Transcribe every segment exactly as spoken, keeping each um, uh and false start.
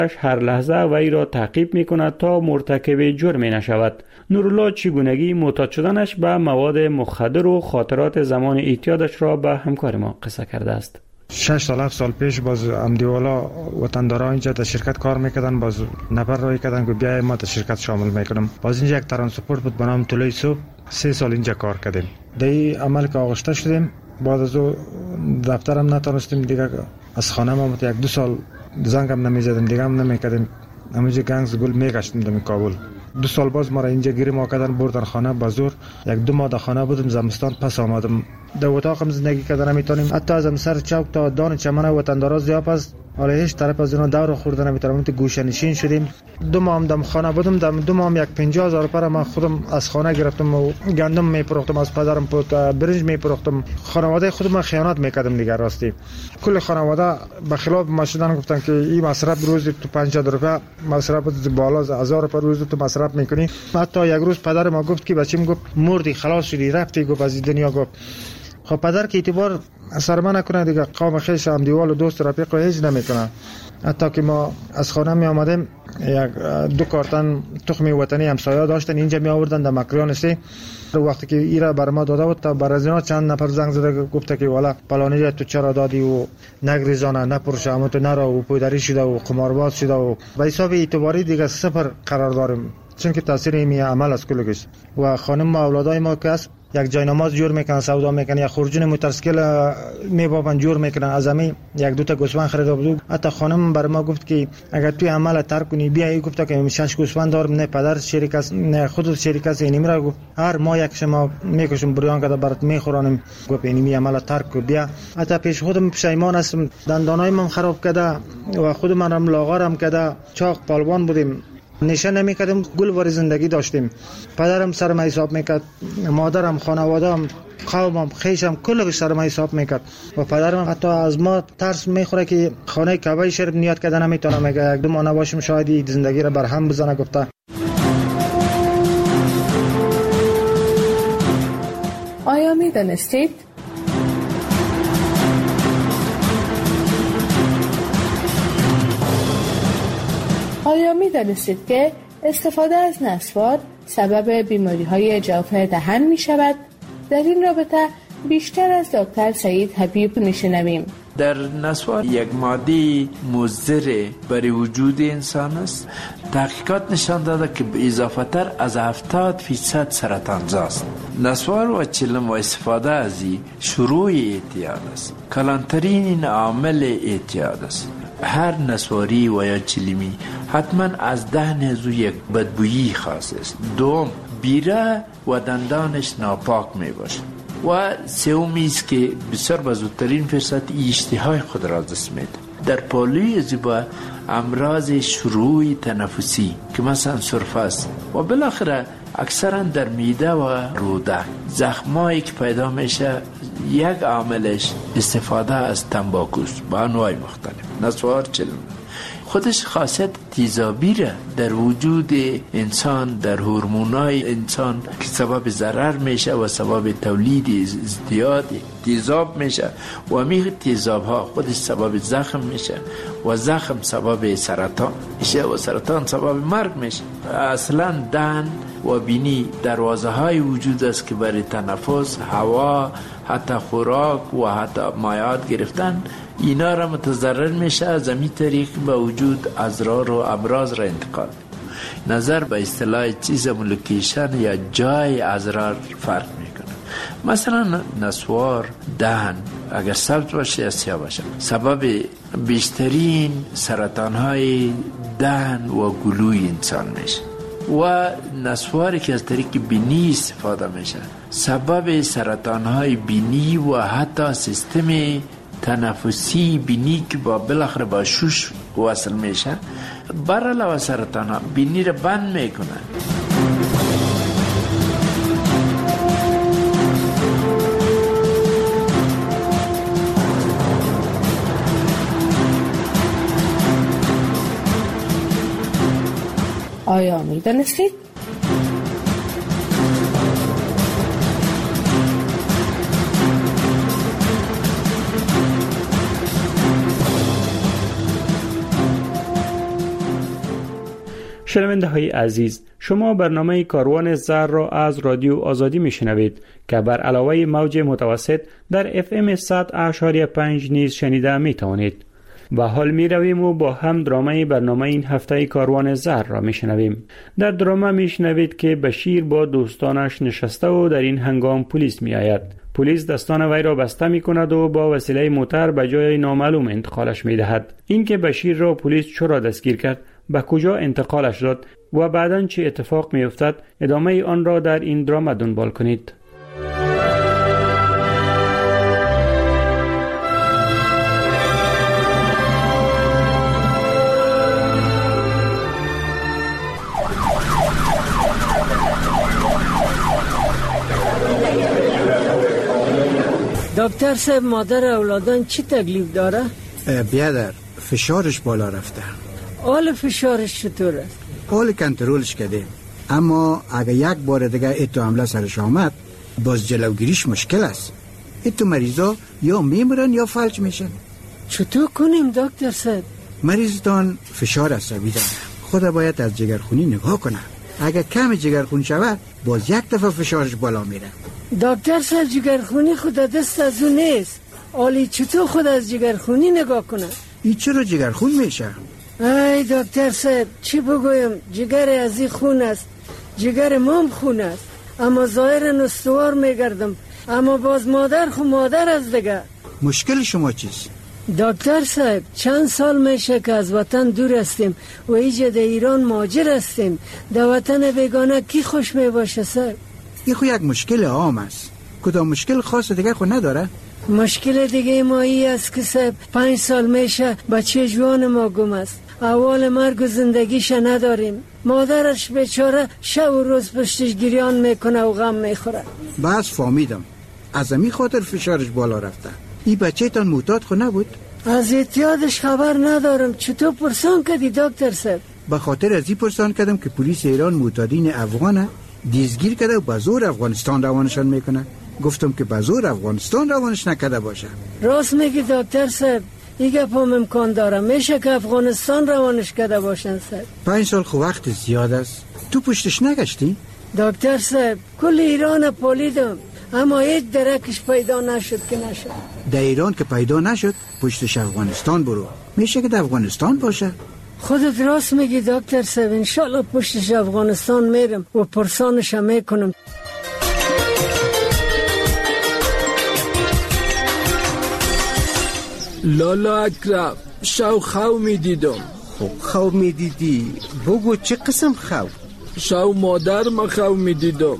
هر لحظه وی را تعقیب می کند تا مرتکب جرمی نشود. نورالله چگونگی معتاد شدنش به مواد مخدر و خاطرات زمان اعتیادش را به همکار ما قصه کرده است. شش سال هفت سال پیش باز امدیوالا وطندارا اینجا در شرکت کار میکردن، باز نفر رای کردن که بیای ما در شرکت شامل میکنم. باز اینجا یک ترانسپورت بود به نام طلوع صبح، سه سال اینجا کار کردیم. در این عمل که آغشته شدیم، بعد از او دفترم نتونستیم دیگه، از خانه ما یک دو سال زنگم نمیزدیم دیگه هم نمیکردیم. همینجا گنگز گل میگشتیم در کابل. دو سال باز ما را اینجا گیری ما کردن بردن خانه بازور. یک دو ماه در خانه بودم، زمستان پس آمدم. در اتاقم زندگی کردن نمیتونیم، حتی از سر چوک تا دان چمن وطندارا زیاد است، حالا هیچ طرف از اینا دور خوردن نمیتونم. تو گوشه نشین شدیم. دو ماه هم در خانه بودم. در دو ماه هم یک پنجاه هزار پر من خودم از خانه گرفتم و گندم میپروختم، از پدرم برنج میپروختم. خانواده خودم خیانت میکردم دیگه. راستی کل خانواده به خلاف ما شدن، گفتن که این مصرف روزی تو پنجاه روپیه مصرف بالا از هزار روپیه روزی تو مصرف میکنی. حتی یک روز پدر ما گفت که بچه‌م، گفت مردی خلاص شدی رفتی، گفت از دنیا. گفت خب پدر که اعتبار سر من نکنه دیگه، قوم خیش هم دیوال و دوست رفیق هیچ نمیکنه. حتی که ما از خانه می آمدیم، یک دو کارتن تخم وطنی همسایه داشتن، اینجا می آوردن در مکریان سی. وقتی که ایرا بر ما داده بود، تا بر از اینا چند نفر زنگ زده گفته که والا پلانی تو چرا دادی و نگریزانه نپرشه، اما تو نرا و پودری شده و قمارباز شده و به حساب اعتباری دیگه صفر قرار داریم، چون که تاثیر این عمل از کلگش. و خانم و اولادای ما که است یک جای نماز جور میکنن، سودا میکنن، یا خورجون موتورسیکل میبابن جور میکنن. از همین یک دو تا گوسفند خریده بود. حتی خانم بر ما گفت که اگر توی عمل ترک کنی بیا. گفت که شش گوسفند دارم، نه پدر شریک است نه خودت شریک است. اینی میرا گفت هر ما یک شما میکشم بریان کده برات میخورانم. گفت اینی می عمل ترک کو بیا. حتی پیش خودم پشیمان هستم، دندانای من خراب کرده و خود منم لاغرم کرده. چاق پالوان بودیم، نشه نمیکردیم، گل وار زندگی داشتیم. پدرم سر ما حساب میکرد، مادرم، خانواده‌ام، قومم، خیشم کلش سر ما حساب میکرد. و پدرم حتی از ما ترس میخوره که خانه کعبه شریف نیاد کردن نمیتونه، میگه یک دو ماه نباشیم شاید زندگی را برهم بزنه. گفته آیا میدانستید آیا می دانستید که استفاده از نسوار سبب بیماری های جوف دهن می شود؟ در این رابطه بیشتر از دکتر سعید حبیب میشنویم. در نسوار یک ماده مضر برای وجود انسان است. تحقیقات نشان داده که به اضافه تر از هفتاد فیصد سرطانزا است. نسوار و چلم و استفاده از این شروع اعتیاد است. کلانترین عامل اعتیاد است. هر نسواری و یا چلیمی حتما از دهن از یک بدبویی خاص است. دوم، بیره و دندانش ناپاک می باشد. و سومی است که بسیار به زودترین فرصت اشتهای خود را دست میده. در پالوی زیبا امراض شروع تنفسی که مثلا سرفه است و بالاخره اکثرا در میده و روده زخمایی که پیدا میشه، یک عاملش استفاده از تنباکوست با انواع مختلف. نسوار چلم خودش خاصیت تیزابی را در وجود انسان، در هورمونای انسان که سبب ضرر میشه و سبب تولید ازدیاد تیزاب میشه و همین تیزاب ها خودش سبب زخم میشه و زخم سبب سرطان میشه و سرطان سبب مرگ میشه. اصلا دهن و بینی دروازه های وجود است که برای تنفس، هوا، حتی خوراک و حتی مایعات گرفتن اینا را متضرر میشه. از همین طریق به وجود اضرار و امراض را انتقال. نظر به اصطلاح چیز مولوکیشن یا جای اضرار فرق میکنه. مثلا نسوار دهن اگر سبز باشه یا سیاه باشه سبب بیشترین سرطان های دهن و گلوی انسان میشه. و نسواری که از طریق بینی استفاده میشه سبب سرطان های بینی و حتی سیستم تنفسی بینی که با بالاخره با شوش وصل میشه بر علاوه سرطان ها بینی رو بند میکنن. آیا میدانستید؟ شنونده های عزیز، شما برنامه کاروان زر را از رادیو آزادی میشنوید که بر علاوه موج متوسط در اف ام صد و پنج نیز شنیده می توانید. و حال می رویم و با هم درامه برنامه این هفته کاروان زر را می شنویم. در درامه می شنوید که بشیر با دوستانش نشسته و در این هنگام پلیس می آید. پلیس دستان وی را بسته می کند و با وسیله موتر به جای نامعلوم انتقالش می دهد. این که بشیر را پلیس چرا دستگیر کرد، به کجا انتقالش داد و بعداً چه اتفاق می افتد، ادامه آن را در این درامه دنبال کنید. دکتر صاحب، مادر اولادان چی تکلیف داره؟ بیادر فشارش بالا رفته. حال فشارش چطور است؟ حال کنترلش کردیم، اما اگه یک بار دیگه ایتو حمله سرش آمد باز جلوگیریش مشکل است. ایتو مریضا یا میمرن یا فلج میشن. چطور کنیم دکتر صاحب؟ مریضتان فشار عصبی داره، خدا باید از جگرخونی نگاه کنه. اگه کم جگرخون شود باز یک دفعه فشارش بالا میره. دکتر صاحب، جگرخونی خود دست از اون نیست. آلی چطور خود از جگرخونی نگاه کنه؟ این چرا جگرخون میشه؟ ای دکتر صاحب، چی بگویم؟ جگر از این خون است، جگر مام خون است، اما ظاهرا استوار میگردم، اما باز مادر خو مادر از دیگه. مشکل شما چیست؟ دکتر صاحب، چند سال میشه که از وطن دور هستیم و ایجا در ایران مهاجر هستیم. در وطن بیگانه کی خوش میباشه صاحب؟ این خو یک مشکل عام است. کدام مشکل خاص دیگه خو نداره؟ مشکل دیگه ما ای است که صاحب پنج سال میشه بچه جوان ما گم است. اول مرگ و زندگیش نداریم. مادرش بیچاره شب و روز پشتش گریان میکنه و غم میخوره. بس فهمیدم، از امی خاطر فشارش بالا رفته. این بچه تان معتاد خو نبود؟ از اعتیادش خبر ندارم. چطور پرسان کردی دکتر صاحب؟ به خاطر از این پرسان کردم که پلیس ایران معتادین افغانه دیزگیر کرده و بازور افغانستان روانشان میکنه. گفتم که بازور افغانستان روانش نکرده باشه. راست میگی دکتر صاحب، این گپام امکان داره. میشه که افغانستان روانش کرده باشن صاحب. پنج سال خو وقت زیاد است. تو پشتش نگشتی؟ دکتر صاحب، کل ایران پالیدم اما هیچ درکش پیدا نشد که نشد. در ایران که پیدا نشد پشتش افغانستان برو. میشه که در افغانستان باشه. خودت راست میگی دکتر صاحب، انشالله پشتش افغانستان میرم و پرسانش هم میکنم. لالا اکرم، شو خو میدیدم. خب خو میدیدی؟ بگو چه قسم خو؟ شو مادر ما خو میدیدم.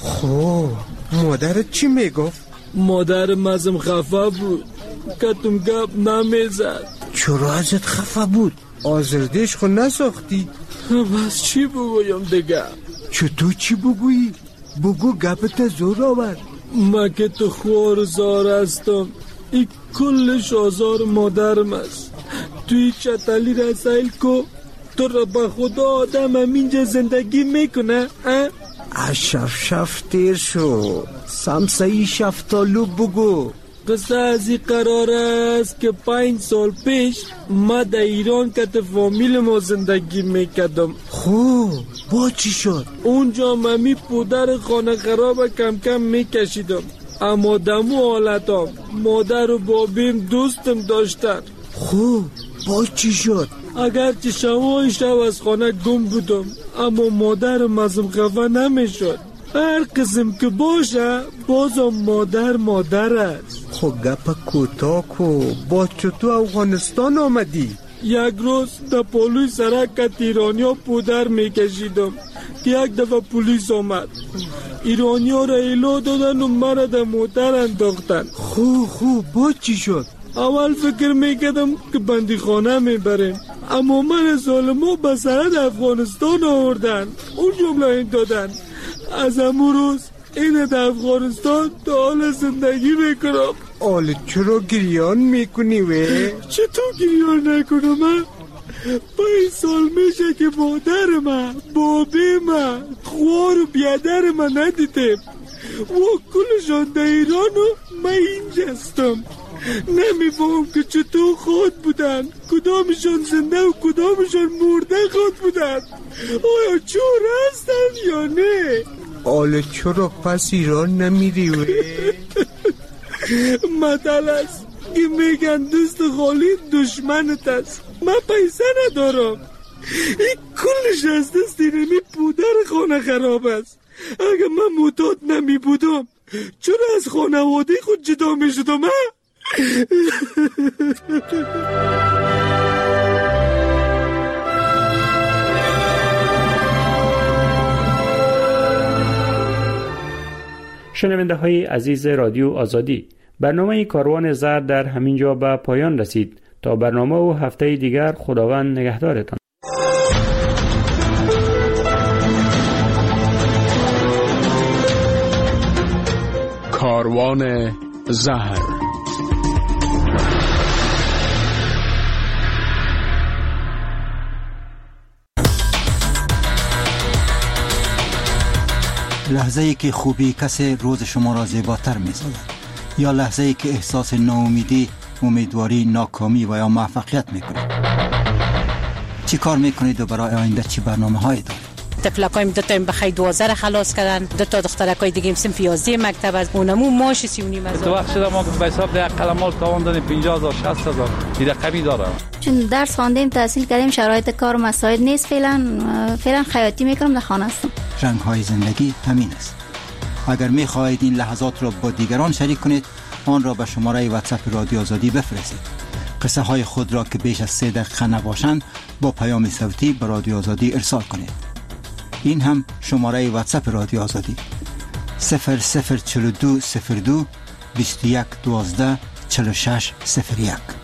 خب مادرت چی میگفت؟ مادر مزم خفه بود، کتم گپ نمیزد. چرا ازت خفه بود؟ آزردش خو نساختی؟ بس چی بگویم دیگه؟ چطور چی بگویی؟ بگو گپت زور آورد. ما که تو خوار زار هستم، این کلش آزار مادرم است. توی چطلی رسایل کو تو را به خدا آدم هم اینجا زندگی میکنه؟ شف شف تیر شو، سمسایی شفتالو بگو. قصه از این قرار است که پنج سال پیش ما در ایران کت فامیل ما زندگی میکردم. خوب با چی شد؟ اونجا ممی پودر خانه خراب کم کم میکشیدم، اما دمو حالتام مادر و بابیم دوستم داشتن. خوب با چی شد؟ اگرچه شبای شب از خانه گم بودم، اما مادرم ازم خفه نمیشد. هر قسم که باشه بازم مادر مادر است. خب گپ کوتاه کو، با چطور افغانستان آمدی؟ یک روز در پالوی سرک کت ایرانیا پودر میکشیدم که یک دفعه پلیس آمد. ایرانیا را ایلو دادن و مرا در موتر انداختن. خوب خوب با چی شد؟ اول فکر میکردم که بندی خانه میبریم، اما من ظالما به سرد افغانستان آوردن. اون جمله این دادن از امو روز این در افغانستان تا حال زندگی میکنم. حالا چرا گریان میکنی وی؟ چطور گریان نکنم من؟ پنج سال میشه که مادر من، بابی من، خوار و بیادر من ندیدم و کلشان در ایران و من اینجا هستم. نمیفهم که چطور خود بودن، کدامشان زنده و کدامشان مرده خود بودن. بودن. آیا چور هستن یا نه؟ حالا چرا پس ایران نمیری وی؟ مطل است که میگن دوست خالی دشمنت است. من پیسه ندارم، این کلش از دست اینمی پودر خانه خراب است. اگه من معتاد نمی بودم چرا از خانواده خود جدا می شدم؟ شنونده های عزیز رادیو آزادی، برنامه کاروان زرد در همین جا به پایان رسید. تا برنامه و هفته دیگر خداوند نگهدارتان. کاروان زهر. لحظه ای که خوبی کسی روز شما را زیباتر می سازد، یا لحظه ای که احساس ناامیدی، امیدواری، ناکامی و یا موفقیت می کنید. چی کار می کنید و برای آینده چی برنامه هایی دارید؟ تفلکایم دو تا بخیر دوازده خلاص کردن، دو تا دخترکای دیگه صنف یازده مکتب از اونمو ماش سی و نیم هزار. تو وقت شده ما به حساب ده قلمال تاوان دادیم پنجاه هزار شصت هزار این رقمی داره. چون درس خواندیم تحصیل کردیم شرایط کار مساعد نیست، فعلا فعلا خیاطی میکنم، در خانه هستم. رنگ های زندگی همین است. اگر می خواهید این لحظات را با دیگران شریک کنید، آن را به شماره واتساپ رادیو آزادی بفرستید. قصه های خود را که بیش از سه دقیقه نباشند با پیام صوتی به رادیو آزادی ارسال کنید. این هم شماره واتساپ رادیو آزادی صفر صفر چهل و دو صفر دو بیست و یک دوازده چهل و شش صفر یک.